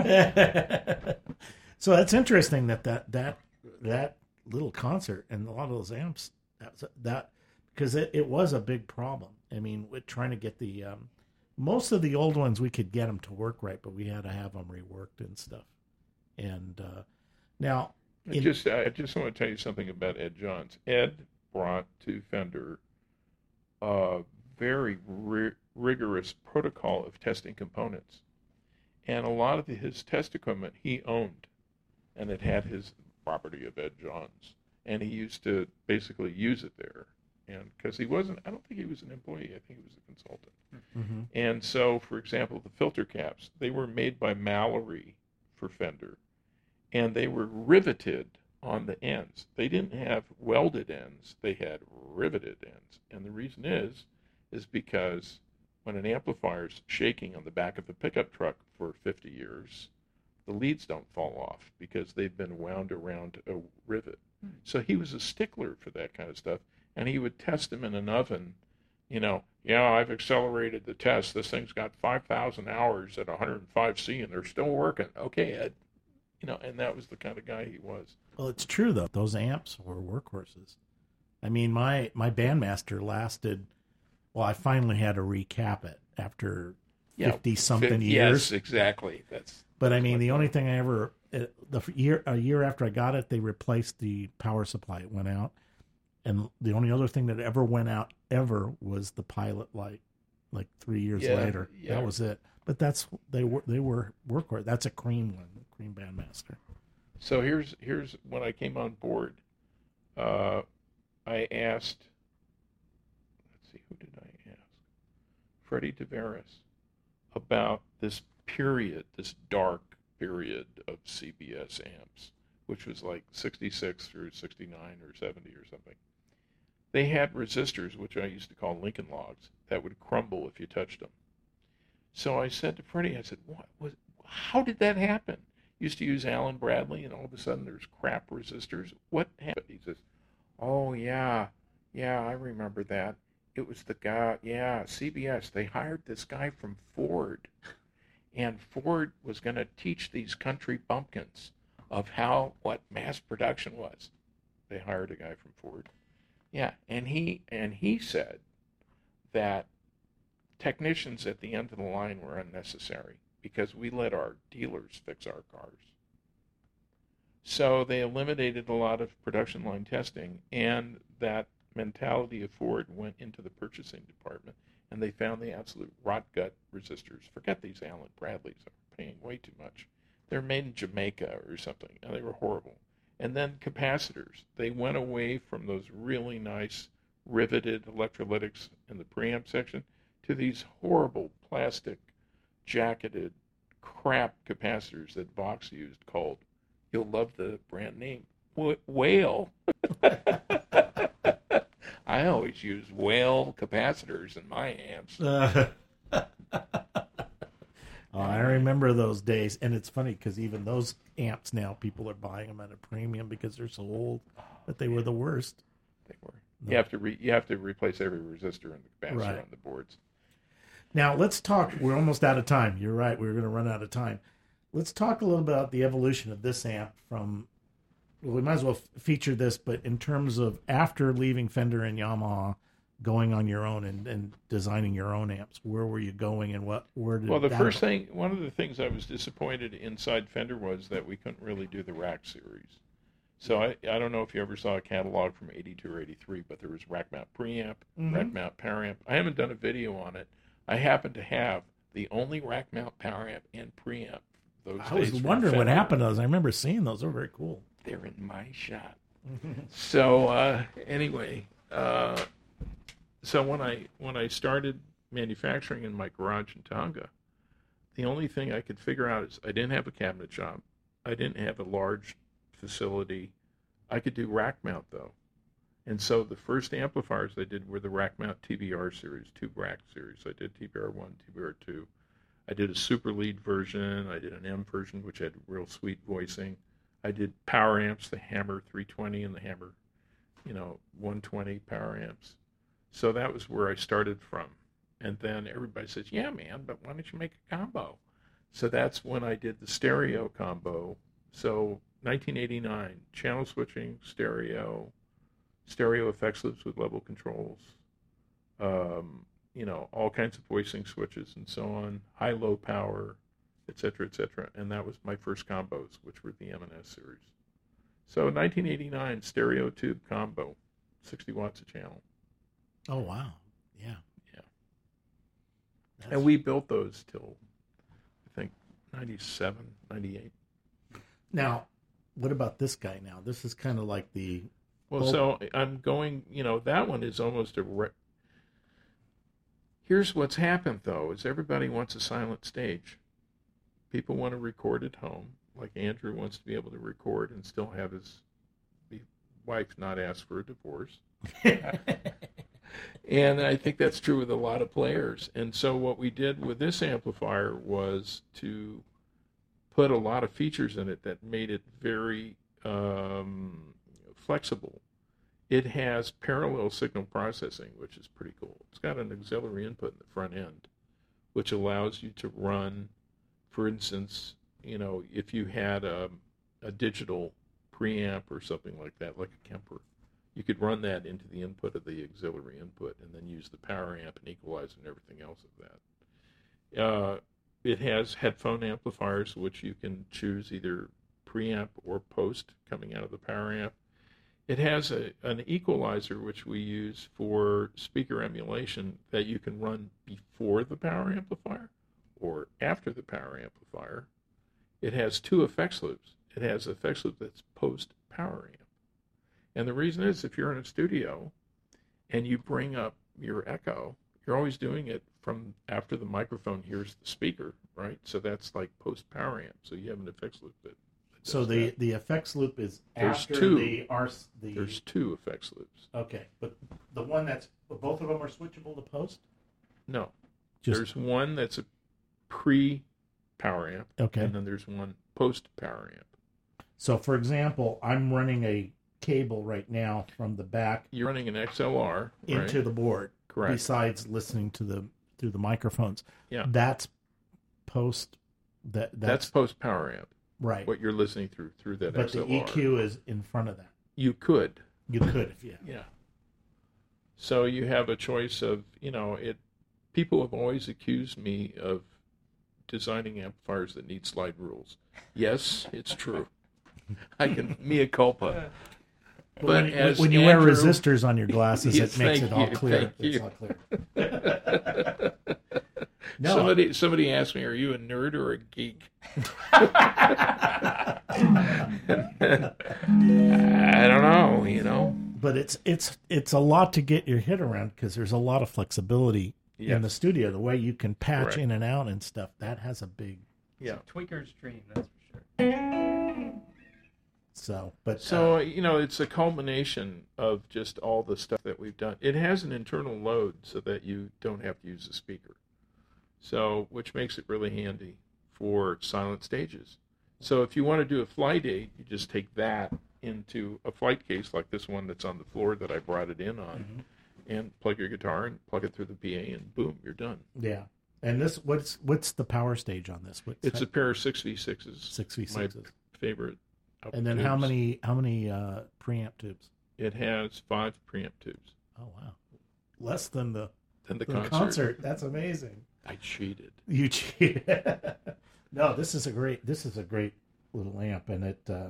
So that's interesting that that that that little concert and a lot of those amps that that because it, it was a big problem. I mean, with trying to get the um, most of the old ones we could get them to work right, but we had to have them reworked and stuff. And uh, now, I in- just I just want to tell you something about Ed Johns. Ed brought to Fender a very ri- rigorous protocol of testing components, and a lot of his test equipment he owned, and it had his property of Ed Johns, and he used to basically use it there. And because he wasn't, I don't think he was an employee. I think he was a consultant. Mhm. And so, for example, the filter caps, they were made by Mallory for Fender, and they were riveted on the ends. They didn't have welded ends. They had riveted ends. And the reason is, is because when an amplifier's shaking on the back of a pickup truck for fifty years, the leads don't fall off because they've been wound around a rivet. So he was a stickler for that kind of stuff. And he would test them in an oven. You know, yeah, I've accelerated the test. This thing's got five thousand hours at one hundred five C and they're still working. Okay, Ed. You know, and that was the kind of guy he was. Well, it's true though; those amps were workhorses. I mean, my my Bandmaster lasted. Well, I finally had to recap it after Yeah, fifty something Fi- years. Yes, exactly. That's But I mean, the only thing I ever uh, the f- year a year after I got it, they replaced the power supply. It went out, and the only other thing that ever went out ever was the pilot light. Like three years Yeah, later, yeah. that was it. But that's they were they were workhorse. That's a cream one, cream Bandmaster. So here's here's when I came on board. Uh, I asked. Let's see, who did I ask? Freddie Tavares about this period, this dark period of C B S amps, which was like sixty-six through sixty-nine or seventy or something. They had resistors, which I used to call Lincoln logs, that would crumble if you touched them. So I said to Freddie, I said, "What was? How did that happen? Used to use Allen Bradley, and all of a sudden there's crap resistors. What happened?" He says, "Oh yeah, yeah, I remember that. It was the guy, yeah, C B S. They hired this guy from Ford, and Ford was going to teach these country bumpkins of how what mass production was. They hired a guy from Ford, yeah, and he and he said that technicians at the end of the line were unnecessary because we let our dealers fix our cars. So they eliminated a lot of production line testing, and that mentality of Ford went into the purchasing department, and they found the absolute rot gut resistors. Forget these Allen Bradleys, are paying way too much. They're made in Jamaica or something, and they were horrible. And then capacitors. They went away from those really nice riveted electrolytics in the preamp section to these horrible plastic jacketed crap capacitors that Vox used called, you'll love the brand name, Whale. I always use Whale capacitors in my amps. Uh, Oh, I remember those days, and it's funny because even those amps now, people are buying them at a premium because they're so old that they were the worst. They were. No. You have to re, you have to replace every resistor and the capacitor Right. on the boards. Now let's talk. We're almost out of time. You're right. We're going to run out of time. Let's talk a little bit about the evolution of this amp from. Well, we might as well f- feature this, but in terms of after leaving Fender and Yamaha, going on your own and, and designing your own amps, where were you going and what? Where did Well, the that- first thing, one of the things I was disappointed inside Fender was that we couldn't really do the rack series. So I, I don't know if you ever saw a catalog from eighty-two or eighty-three, but there was rack mount preamp, Mhm. rack mount power amp. I haven't done a video on it. I happen to have the only rack mount power amp and preamp. Those I was days from wondering what Fender. happened to those. I remember seeing those. They were very cool. They're in my shop. So uh, anyway, uh, so when I when I started manufacturing in my garage in Tonga, the only thing I could figure out is I didn't have a cabinet shop. I didn't have a large facility. I could do rack mount though, and so the first amplifiers I did were the rack mount T B R series, two rack series. I did T B R one, T B R two. I did a super lead version. I did an M version, which had real sweet voicing. I did power amps, the Hammer three twenty and the Hammer, you know, one twenty power amps. So that was where I started from. And then everybody says, yeah, man, but why don't you make a combo? So that's when I did the stereo combo. So nineteen eighty-nine, channel switching, stereo, stereo effects loops with level controls, um, you know, all kinds of voicing switches and so on, high, low power, et cetera, et cetera. And that was my first combos, which were the M and S series. So nineteen eighty-nine, stereo tube combo, sixty watts a channel. Oh, wow. Yeah. Yeah. That's- And we built those till, I think, ninety-seven, ninety-eight. Now, what about this guy now? This is kind of like the. Well, Oh. so I'm going, you know, that one is almost a. Re- Here's what's happened, though, is everybody wants a silent stage. People want to record at home, like Andrew wants to be able to record and still have his wife not ask for a divorce. And I think that's true with a lot of players. And so what we did with this amplifier was to put a lot of features in it that made it very um, flexible. It has parallel signal processing, which is pretty cool. It's got an auxiliary input in the front end, which allows you to run, for instance, you know, if you had a, a digital preamp or something like that, like a Kemper, you could run that into the input of the auxiliary input and then use the power amp and equalizer and everything else of that. Uh, it has headphone amplifiers, which you can choose either preamp or post coming out of the power amp. It has a, an equalizer, which we use for speaker emulation, that you can run before the power amplifier or after the power amplifier. It has two effects loops. It has an effects loop that's post power amp. And the reason is, if you're in a studio and you bring up your echo, you're always doing it from after the microphone hears the speaker, right? So that's like post power amp. So you have an effects loop that. that So does the, that. the effects loop is There's after two. the R. The, There's two effects loops. okay, but the one that's both of them are switchable to post. No, Just there's one that's a pre power amp, okay. and then there's one post power amp. So, for example, I'm running a cable right now from the back You're running an X L R right? into the board. Correct. Besides listening to the through the microphones. Yeah. That's post. That That's, that's, post power amp. right. What you're listening through through that But X L R. the E Q is in front of that. You could. You could, if you. Yeah. So you have a choice of, you know, it. People have always accused me of designing amplifiers that need slide rules. Yes, it's true. I can mea culpa. But But when, as when you wear Andrew- resistors on your glasses, Yes, it makes thank it all you, clear. thank It's you. all clear. No. Somebody somebody asked me, "Are you a nerd or a geek?" I don't know. You know. But it's it's it's a lot to get your head around because there's a lot of flexibility Yeah. in the studio. The way you can patch Correct. in and out and stuff, that has a big Yeah. It's a tweaker's dream, that's for sure. so. But So uh, you know, it's a culmination of just all the stuff that we've done. It has an internal load so that you don't have to use a speaker. So, which makes it really handy. for silent stages. So if you want to do a flight aid, you just take that into a flight case like this one that's on the floor that I brought it in on, mm-hmm. and plug your guitar and plug it through the P A, and boom, you're done. Yeah. And this, what's what's the power stage on this? What's it's that? A pair of six V sixes. Six V sixes. My favorite. And then tubes. how many how many uh, preamp tubes? It has five preamp tubes. Oh wow, less than the than the, the concert. concert. That's amazing. I cheated. You cheated. No, this is a great. This is a great little amp, and it uh,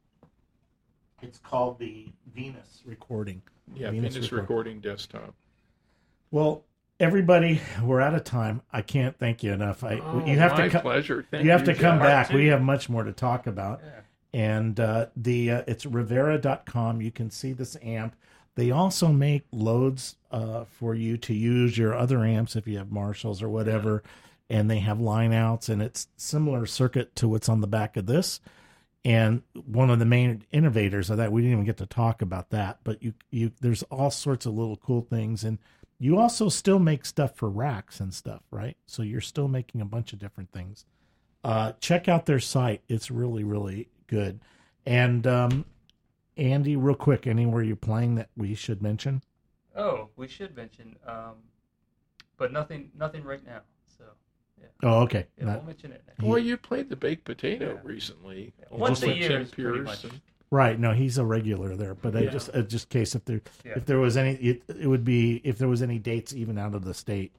it's called the Venus Recording. Yeah, Venus, Venus Recording. Recording Desktop. Well, everybody, we're out of time. I can't thank you enough. I oh, you have my to co- pleasure. Thank you have you, to come Jeff. back. We have much more to talk about. Yeah. And uh, the uh, it's Rivera dot com. You can see this amp. They also make loads uh, for you to use your other amps if you have Marshalls or whatever. Yeah. And they have line outs, and it's similar circuit to what's on the back of this. And one of the main innovators of that, we didn't even get to talk about that, but you you there's all sorts of little cool things. And you also still make stuff for racks and stuff, right? So you're still making a bunch of different things. Uh, check out their site. It's really, really good. And um, Andy, real quick, anywhere you're playing that we should mention? Oh, we should mention, um, but nothing, nothing right now. So, yeah. Oh, okay. Yeah, Not, we'll mention it next. Well, you played the baked potato yeah. recently. Yeah. Once a year is pretty much. And... Right. No, he's a regular there. But I yeah. just, uh, just in case if there, yeah. if there was any, it, it would be if there was any dates even out of the state.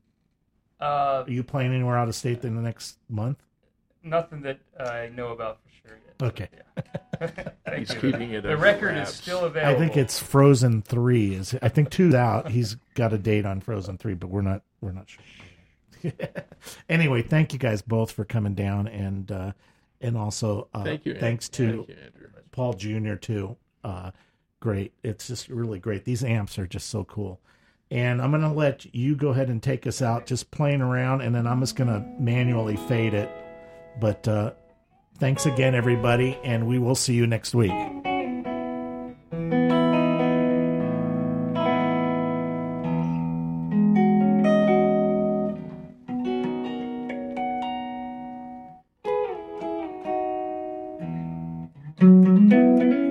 Uh, Are you playing anywhere out of state in the next month? Nothing that I know about for sure yet. Okay. So, yeah. He's you. keeping it. The record is still available. I think it's Frozen three. Is I think two's out. He's got a date on Frozen three, but we're not we're not sure. Anyway, thank you guys both for coming down, and uh, and also uh, thank you. Thanks to thank you, Andrew. Paul Junior too. Uh, great. It's just really great. These amps are just so cool. And I'm going to let you go ahead and take us out, just playing around, and then I'm just going to manually fade it. But uh, thanks again, everybody, and we will see you next week. Thank you.